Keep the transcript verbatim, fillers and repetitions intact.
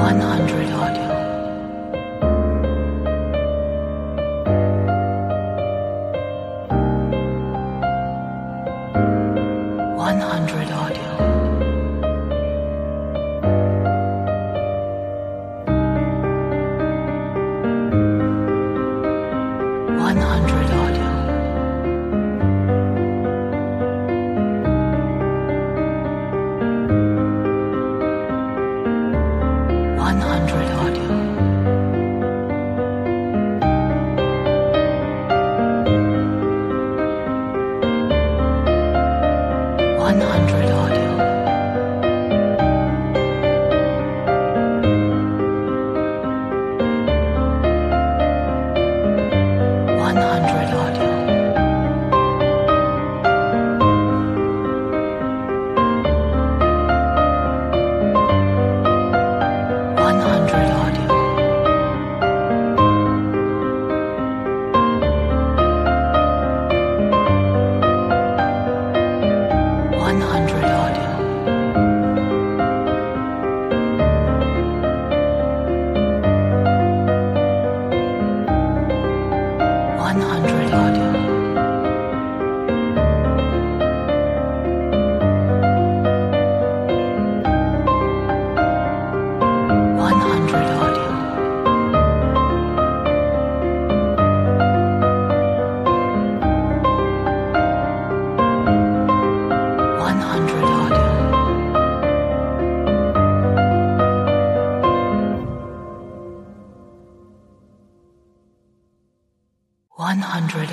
one hundred audio. one hundred audio. one hundred audio. one hundred audio. one hundred audio. one hundred audio. one hundred audio. one hundred audio. one hundred audio. one hundred audio. one hundred audio. one hundred